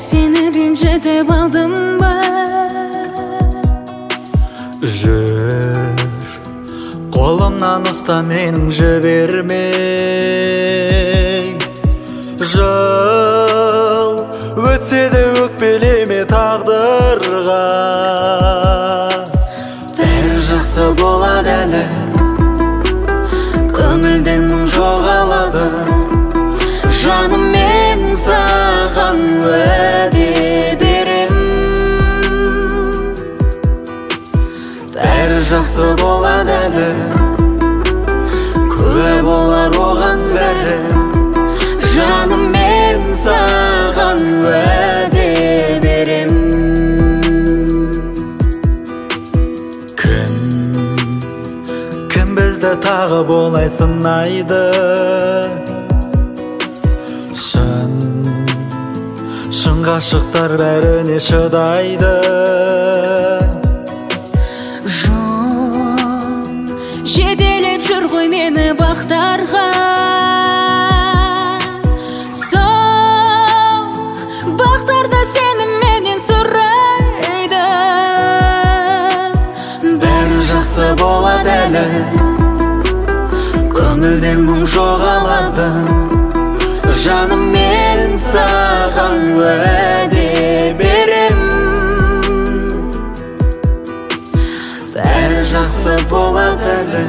seni rенжетіп алдым ба? Жүр, қолымнан ұста, менің жібермей. Жыл өтсе де өкпелеме тағдырға. Бәрі жақсы болады әлі, көңілден мұң жоғалады. Жаным, мен саған уәде берем, бәрі жақсы болады әлі, куә болар оған бәрі. Жаным, мен саған уәде берем. Кім бізді тағы болай сынайды? Шын ғашықтар бәріне шыдайды. Жол жетелеп жүр ғой мені бақтарға. Сол бақтарда сені менен сұрайды. Бәрі жақсы болады әлі, көңілден мұң жоғалады. Жаным, мен саған уәде берем, бәрі жақсы болады әлі,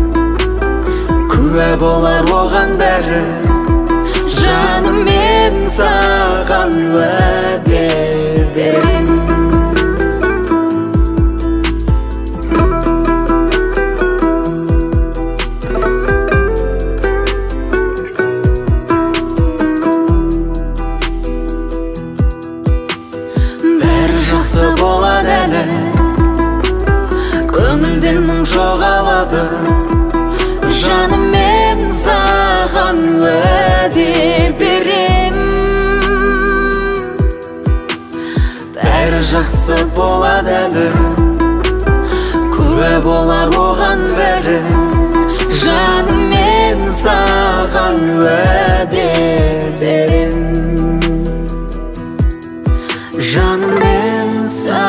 куә болар оған бәрі. Жаным, мен саған уәде берем. Жақсы болады әлі, көңілден мұң жоғалады. Жаным, мен саған уәде берем, бәрі жақсы болады әлі, куә болар оған бәрі. Жаным, мен саған уәде берем. Жаным, мен саған